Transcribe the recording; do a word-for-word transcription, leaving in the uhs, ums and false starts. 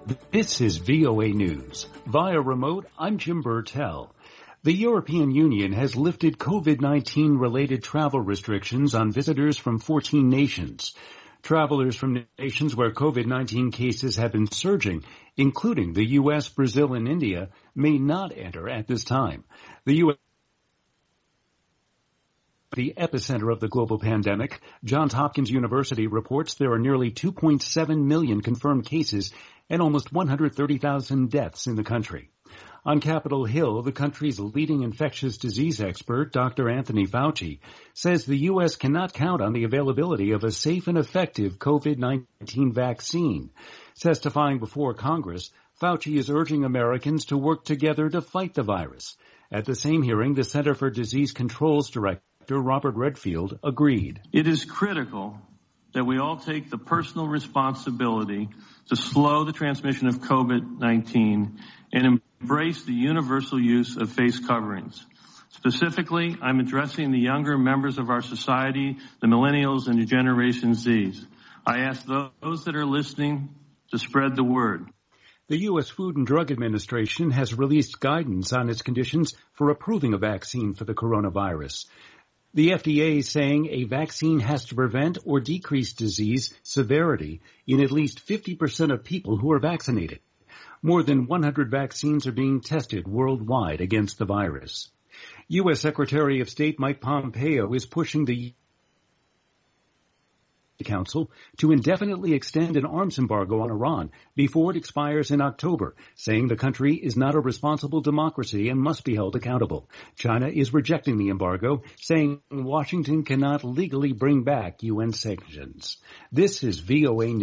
This is V O A News. Via remote, I'm Jim Burtell. The European Union has lifted COVID nineteen related travel restrictions on visitors from fourteen nations. Travelers from nations where COVID nineteen cases have been surging, including the U S, Brazil, and India, may not enter at this time. The U S The epicenter of the global pandemic, Johns Hopkins University reports there are nearly two point seven million confirmed cases and almost one hundred thirty thousand deaths in the country. On Capitol Hill, the country's leading infectious disease expert, Doctor Anthony Fauci, says the U S cannot count on the availability of a safe and effective COVID nineteen vaccine. Testifying before Congress, Fauci is urging Americans to work together to fight the virus. At the same hearing, the Center for Disease Control's director, Robert Redfield, agreed. It is critical that we all take the personal responsibility to slow the transmission of COVID nineteen and embrace the universal use of face coverings. Specifically, I'm addressing the younger members of our society, the millennials and Generation Zs. I ask those that are listening to spread the word. The U S Food and Drug Administration has released guidance on its conditions for approving a vaccine for the coronavirus. The F D A is saying a vaccine has to prevent or decrease disease severity in at least fifty percent of people who are vaccinated. More than one hundred vaccines are being tested worldwide against the virus. U S Secretary of State Mike Pompeo is pushing the Council to indefinitely extend an arms embargo on Iran before it expires in October, saying the country is not a responsible democracy and must be held accountable. China is rejecting the embargo, saying Washington cannot legally bring back U N sanctions. This is V O A News.